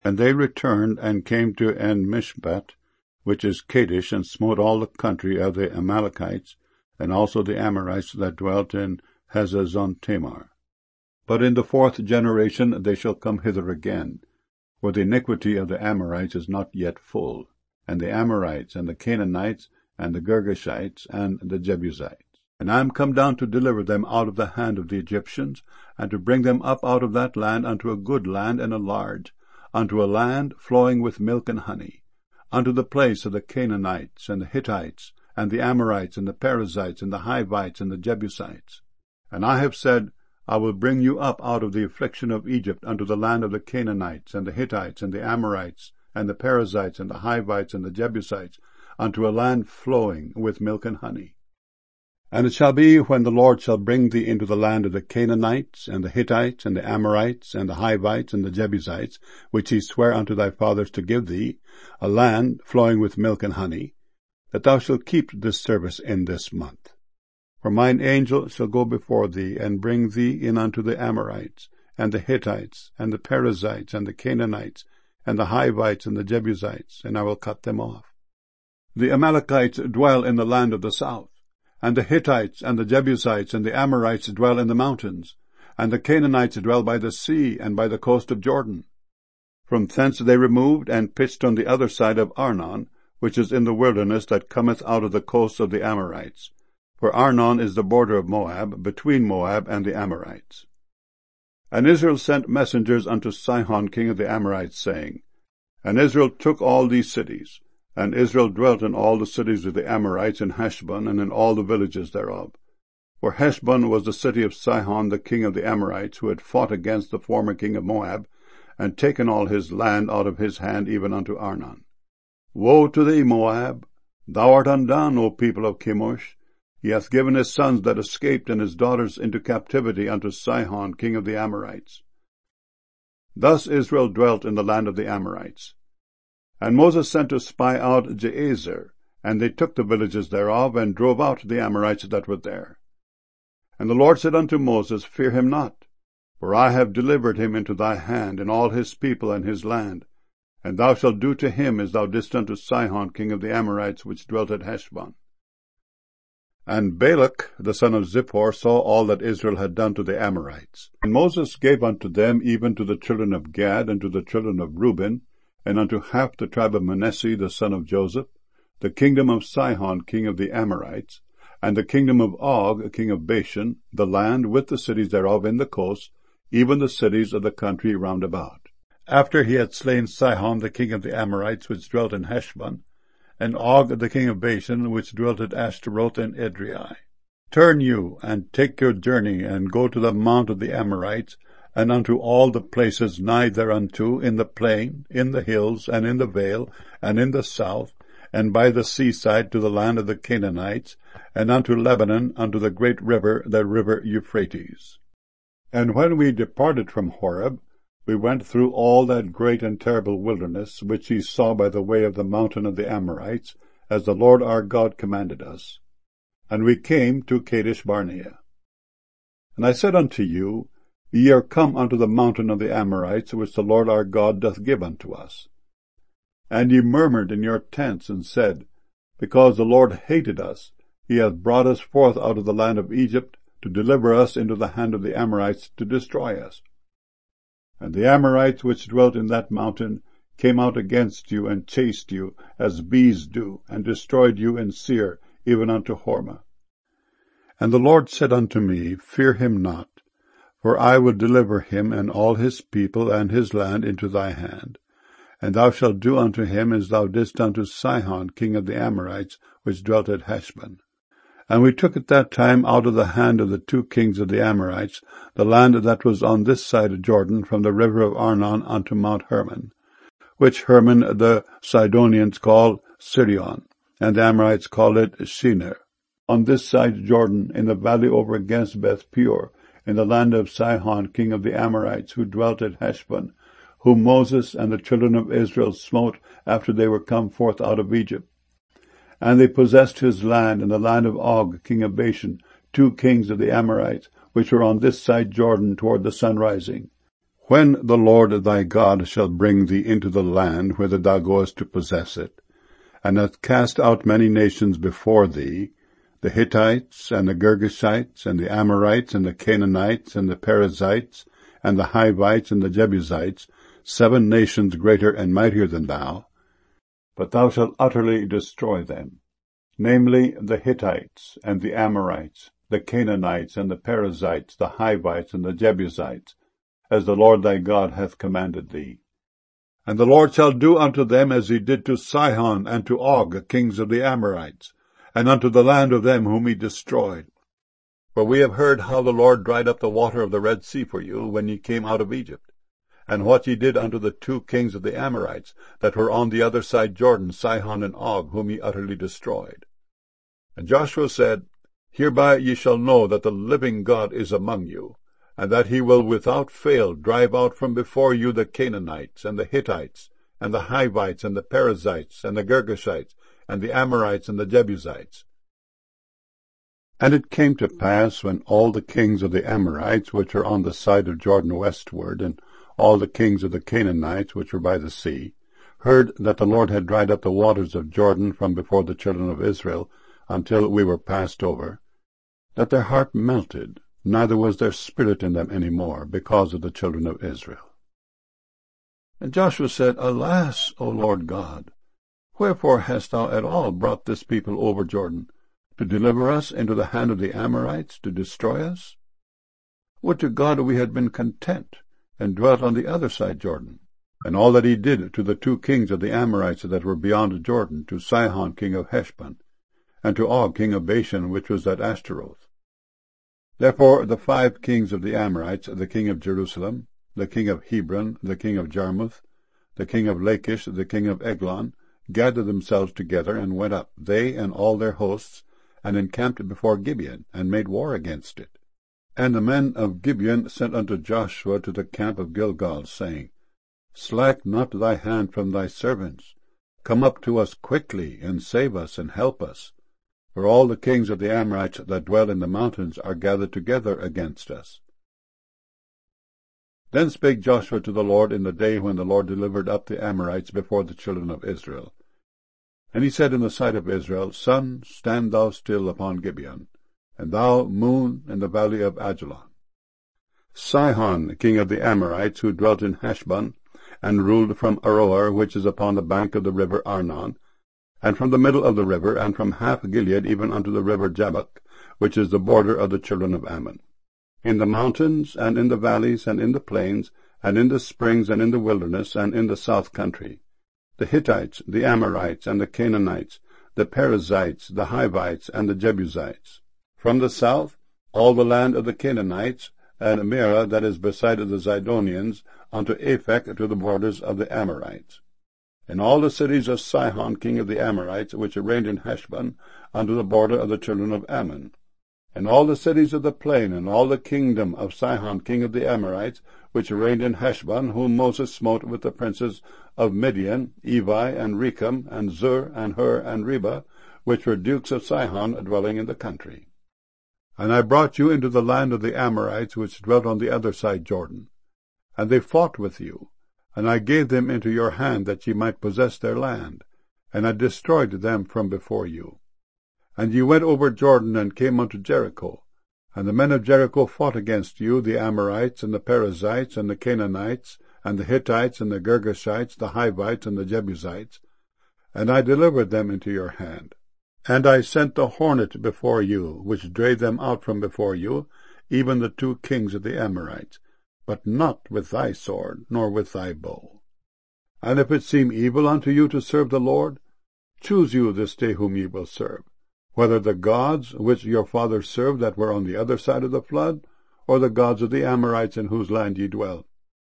And they returned and came to En-Mishpat, which is Kadesh, and smote all the country of the Amalekites, and also the Amorites that dwelt in Hazazon-Tamar. But in the 4th generation they shall come hither again, for the iniquity of the Amorites is not yet full, and the Amorites, and the Canaanites, and the Girgashites, and the Jebusites. And I am come down to deliver them out of the hand of the Egyptians, and to bring them up out of that land unto a good land and a large, unto a land flowing with milk and honey, unto the place of the Canaanites, and the Hittites, and the Amorites, and the Perizzites, and the Hivites, and the Jebusites. And I have said, I will bring you up out of the affliction of Egypt unto the land of the Canaanites, and the Hittites, and the Amorites, and the Perizzites, and the Hivites, and the Jebusites, unto a land flowing with milk and honey. And it shall be, when the Lord shall bring thee into the land of the Canaanites, and the Hittites, and the Amorites, and the Hivites, and the Jebusites, which he sware unto thy fathers to give thee, a land flowing with milk and honey, that thou shalt keep this service in this month. For mine angel shall go before thee, and bring thee in unto the Amorites, and the Hittites, and the Perizzites, and the Canaanites, and the Hivites, and the Jebusites, and I will cut them off. The Amalekites dwell in the land of the south, and the Hittites, and the Jebusites, and the Amorites dwell in the mountains, and the Canaanites dwell by the sea, and by the coast of Jordan. From thence they removed, and pitched on the other side of Arnon, which is in the wilderness that cometh out of the coast of the Amorites. For Arnon is the border of Moab, between Moab and the Amorites. And Israel sent messengers unto Sihon king of the Amorites, saying, And Israel took all these cities, and Israel dwelt in all the cities of the Amorites in Heshbon, and in all the villages thereof. For Heshbon was the city of Sihon the king of the Amorites, who had fought against the former king of Moab, and taken all his land out of his hand even unto Arnon. Woe to thee, Moab! Thou art undone, O people of Chemosh! He hath given his sons that escaped and his daughters into captivity unto Sihon king of the Amorites. Thus Israel dwelt in the land of the Amorites. And Moses sent to spy out Jazer, and they took the villages thereof, and drove out the Amorites that were there. And the Lord said unto Moses, Fear him not, for I have delivered him into thy hand, and all his people and his land, and thou shalt do to him as thou didst unto Sihon king of the Amorites, which dwelt at Heshbon. And Balak the son of Zippor saw all that Israel had done to the Amorites. And Moses gave unto them, even to the children of Gad, and to the children of Reuben, and unto half the tribe of Manasseh the son of Joseph, the kingdom of Sihon king of the Amorites, and the kingdom of Og king of Bashan, the land with the cities thereof in the coast, even the cities of the country round about. After he had slain Sihon the king of the Amorites, which dwelt in Heshbon, and Og the king of Bashan, which dwelt at Ashtaroth and Edrei. Turn you, and take your journey, and go to the mount of the Amorites, and unto all the places nigh thereunto, in the plain, in the hills, and in the vale, and in the south, and by the seaside to the land of the Canaanites, and unto Lebanon, unto the great river, the river Euphrates. And when we departed from Horeb, we went through all that great and terrible wilderness, which ye saw by the way of the mountain of the Amorites, as the Lord our God commanded us. And we came to Kadesh Barnea. And I said unto you, Ye are come unto the mountain of the Amorites, which the Lord our God doth give unto us. And ye murmured in your tents, and said, Because the Lord hated us, he hath brought us forth out of the land of Egypt, to deliver us into the hand of the Amorites, to destroy us. And the Amorites which dwelt in that mountain came out against you, and chased you, as bees do, and destroyed you in Seir, even unto Hormah. And the Lord said unto me, Fear him not, for I will deliver him and all his people and his land into thy hand. And thou shalt do unto him as thou didst unto Sihon king of the Amorites, which dwelt at Heshbon. And we took at that time out of the hand of the 2 kings of the Amorites the land that was on this side of Jordan, from the river of Arnon unto Mount Hermon, which Hermon the Sidonians call Sirion, and the Amorites call it Shinar, on this side Jordan, in the valley over against Beth Peor, in the land of Sihon king of the Amorites, who dwelt at Heshbon, whom Moses and the children of Israel smote after they were come forth out of Egypt. And they possessed his land, in the land of Og king of Bashan, 2 kings of the Amorites, which were on this side Jordan toward the sun rising. When the Lord thy God shall bring thee into the land whither thou goest to possess it, and hath cast out many nations before thee, the Hittites, and the Girgashites, and the Amorites, and the Canaanites, and the Perizzites, and the Hivites, and the Jebusites, 7 nations greater and mightier than thou, but thou shalt utterly destroy them, namely the Hittites, and the Amorites, the Canaanites, and the Perizzites, the Hivites, and the Jebusites, as the Lord thy God hath commanded thee. And the Lord shall do unto them as he did to Sihon and to Og, kings of the Amorites, and unto the land of them whom he destroyed. For we have heard how the Lord dried up the water of the Red Sea for you when ye came out of Egypt, and what ye did unto the 2 kings of the Amorites that were on the other side Jordan, Sihon and Og, whom ye utterly destroyed. And Joshua said, Hereby ye shall know that the living God is among you, and that he will without fail drive out from before you the Canaanites, and the Hittites, and the Hivites, and the Perizzites, and the Girgashites, and the Amorites, and the Jebusites. And it came to pass, when all the kings of the Amorites, which are on the side of Jordan westward, and all the kings of the Canaanites, which were by the sea, heard that the Lord had dried up the waters of Jordan from before the children of Israel, until we were passed over, that their heart melted, neither was there spirit in them any more, because of the children of Israel. And Joshua said, Alas, O Lord God, wherefore hast thou at all brought this people over Jordan, to deliver us into the hand of the Amorites, to destroy us? Would to God we had been content, and dwelt on the other side Jordan. And all that he did to the 2 kings of the Amorites that were beyond Jordan, to Sihon king of Heshbon, and to Og king of Bashan, which was at Ashtaroth. Therefore the 5 kings of the Amorites, the king of Jerusalem, the king of Hebron, the king of Jarmuth, the king of Lachish, the king of Eglon, gathered themselves together, and went up, they and all their hosts, and encamped before Gibeon, and made war against it. And the men of Gibeon sent unto Joshua to the camp of Gilgal, saying, Slack not thy hand from thy servants. Come up to us quickly, and save us, and help us. For all the kings of the Amorites that dwell in the mountains are gathered together against us. Then spake Joshua to the Lord in the day when the Lord delivered up the Amorites before the children of Israel. And he said in the sight of Israel, Sun, stand thou still upon Gibeon, and thou, moon, in the valley of Ajalon. Sihon, king of the Amorites, who dwelt in Heshbon, and ruled from Aroer, which is upon the bank of the river Arnon, and from the middle of the river, and from half Gilead even unto the river Jabbok, which is the border of the children of Ammon. In the mountains, and in the valleys, and in the plains, and in the springs, and in the wilderness, and in the south country, the Hittites, the Amorites, and the Canaanites, the Perizzites, the Hivites, and the Jebusites. From the south, all the land of the Canaanites, and Mearah that is beside the Zidonians, unto Aphek to the borders of the Amorites. And all the cities of Sihon king of the Amorites, which reigned in Heshbon, unto the border of the children of Ammon. And all the cities of the plain, and all the kingdom of Sihon king of the Amorites, which reigned in Heshbon, whom Moses smote with the princes of Midian, Evi, and Rechem, and Zur, and Hur, and Reba, which were dukes of Sihon, dwelling in the country. And I brought you into the land of the Amorites, which dwelt on the other side Jordan. And they fought with you, and I gave them into your hand, that ye might possess their land, and I destroyed them from before you. And ye went over Jordan, and came unto Jericho. And the men of Jericho fought against you, the Amorites, and the Perizzites, and the Canaanites, and the Hittites, and the Girgashites, the Hivites, and the Jebusites, and I delivered them into your hand. And I sent the hornet before you, which drave them out from before you, even the 2 kings of the Amorites, but not with thy sword, nor with thy bow. And if it seem evil unto you to serve the Lord, choose you this day whom ye will serve, whether the gods which your fathers served that were on the other side of the flood, or the gods of the Amorites in whose land ye dwell.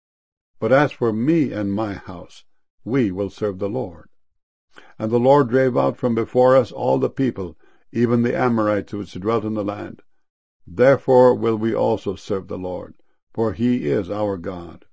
But as for me and my house, we will serve the Lord. And the Lord drave out from before us all the people, even the Amorites which dwelt in the land. Therefore will we also serve the Lord, for he is our God.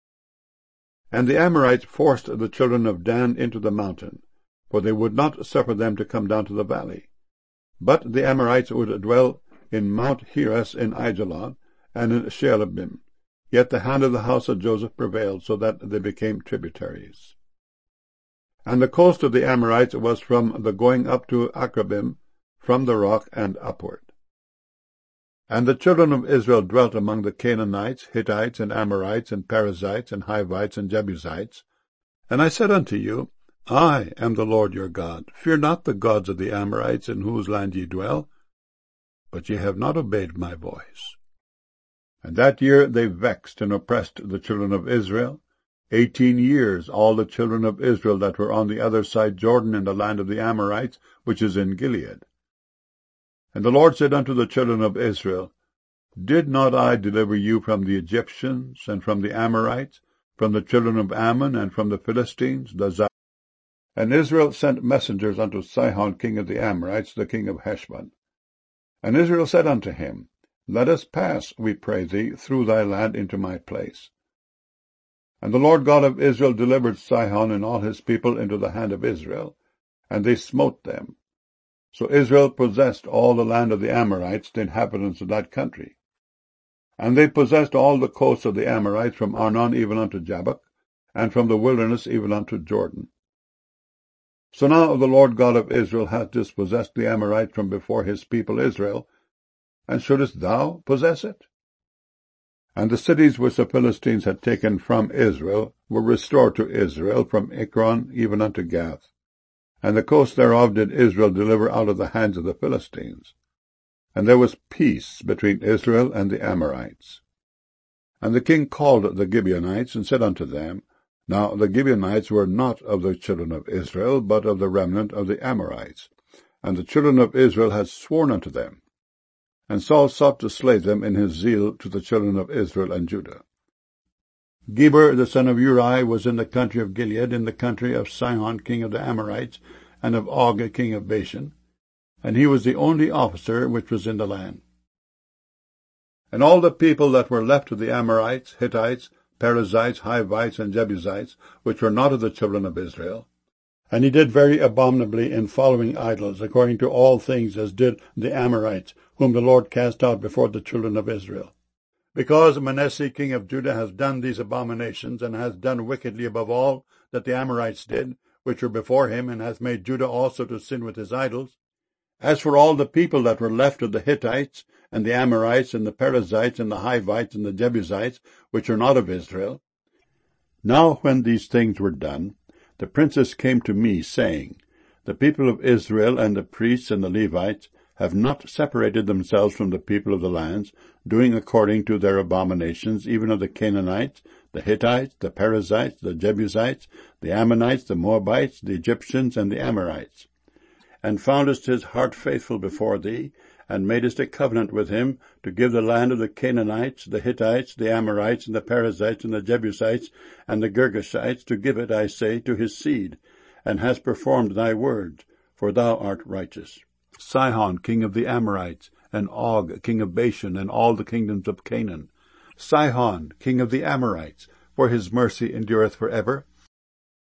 And the Amorites forced the children of Dan into the mountain, for they would not suffer them to come down to the valley. But the Amorites would dwell in Mount Heres in Aijalon, and in Shealabim, Yet the hand of the house of Joseph prevailed, so that they became tributaries. And the coast of the Amorites was from the going up to Akrabim, from the rock and upward. And the children of Israel dwelt among the Canaanites, Hittites, and Amorites, and Perizzites, and Hivites, and Jebusites. And I said unto you, I am the Lord your God. Fear not the gods of the Amorites, in whose land ye dwell. But ye have not obeyed my voice. And that year they vexed and oppressed the children of Israel. 18 years all the children of Israel that were on the other side Jordan in the land of the Amorites, which is in Gilead. And the Lord said unto the children of Israel, Did not I deliver you from the Egyptians, and from the Amorites, from the children of Ammon, and from the Philistines? And Israel sent messengers unto Sihon king of the Amorites, the king of Heshbon. And Israel said unto him, Let us pass, we pray thee, through thy land into my place. And the Lord God of Israel delivered Sihon and all his people into the hand of Israel, and they smote them. So Israel possessed all the land of the Amorites, the inhabitants of that country. And they possessed all the coasts of the Amorites from Arnon even unto Jabbok, and from the wilderness even unto Jordan. So now the Lord God of Israel hath dispossessed the Amorites from before his people Israel, and shouldest thou possess it? And the cities which the Philistines had taken from Israel were restored to Israel from Ekron even unto Gath. And the coast thereof did Israel deliver out of the hands of the Philistines. And there was peace between Israel and the Amorites. And the king called the Gibeonites, and said unto them, Now the Gibeonites were not of the children of Israel, but of the remnant of the Amorites. And the children of Israel had sworn unto them. And Saul sought to slay them in his zeal to the children of Israel and Judah. Geber the son of Uri was in the country of Gilead, in the country of Sihon king of the Amorites, and of Og king of Bashan, and he was the only officer which was in the land. And all the people that were left of the Amorites, Hittites, Perizzites, Hivites, and Jebusites, which were not of the children of Israel. And he did very abominably in following idols, according to all things as did the Amorites, whom the Lord cast out before the children of Israel. Because Manasseh king of Judah has done these abominations, and has done wickedly above all that the Amorites did, which were before him, and hath made Judah also to sin with his idols. As for all the people that were left of the Hittites, and the Amorites, and the Perizzites, and the Hivites, and the Jebusites, which are not of Israel. Now when these things were done, the princes came to me, saying, The people of Israel, and the priests, and the Levites, have not separated themselves from the people of the lands, doing according to their abominations, even of the Canaanites, the Hittites, the Perizzites, the Jebusites, the Ammonites, the Moabites, the Egyptians, and the Amorites. And foundest his heart faithful before thee, and madest a covenant with him, to give the land of the Canaanites, the Hittites, the Amorites, and the Perizzites, and the Jebusites, and the Girgashites, to give it, I say, to his seed, and hast performed thy word, for thou art righteous. Sihon king of the Amorites, and Og king of Bashan, and all the kingdoms of Canaan. Sihon king of the Amorites, for his mercy endureth for ever.